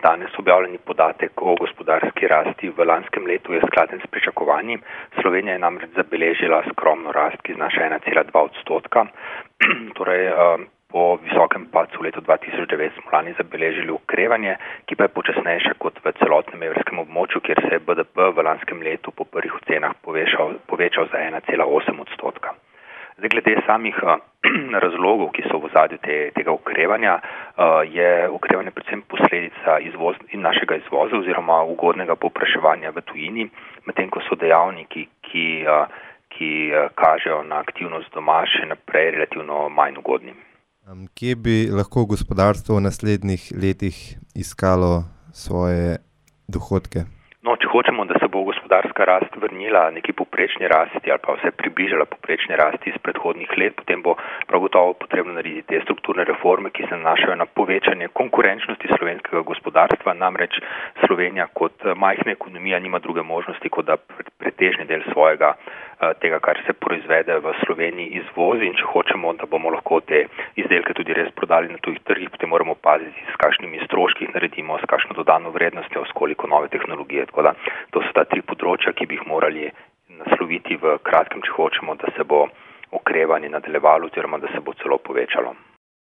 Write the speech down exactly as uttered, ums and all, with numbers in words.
danes objavljeni podatek o gospodarski rasti v lanskem letu je skladen s pričakovanji. Slovenija je namreč zabeležila skromno rast, ki znaša ena cela dva odstotka. Torej, po visokem padcu v letu dva tisoč devet smo lani zabeležili okrevanje, ki pa je počasnejše kot v celotnem evrskem območju, kjer se je B D P v lanskem letu po prvih ocenah povečal, povečal za ena cela osem odstotka. Zdaj, glede samih razlogov, ki so v ozadju te, tega okrevanja, je okrevanje predvsem posledica izvoz, našega izvoza oziroma ugodnega povpraševanja v tujini, medtem ko so dejavniki, ki, ki kažejo na aktivnost doma, še naprej relativno manj ugodni. Kje bi lahko gospodarstvo v naslednjih letih iskalo svoje dohodke? No, če hočemo, da se bo gospodarska rast vrnila neki povprečni rasti ali pa vse približala povprečni rasti iz predhodnih let, potem bo prav gotovo potrebno narediti te strukturne reforme, ki se nanašajo na povečanje konkurenčnosti slovenskega gospodarstva. Namreč Slovenija kot majhna ekonomija nima druge možnosti, kot da pretežni del svojega tega, kar se proizvede v Sloveniji, izvozi, in če hočemo, da bomo lahko te izdelke tudi res prodali na tujih trgih, potem moramo paziti, s kakšnimi stroški jih naredimo, s kakšno dodano vrednostjo, s koliko nove tehnologije. Tako da to so ta tri področja, ki bi jih morali nasloviti v kratkem, če hočemo, da se bo okrevanje nadaljevalo oziroma da se bo celo povečalo.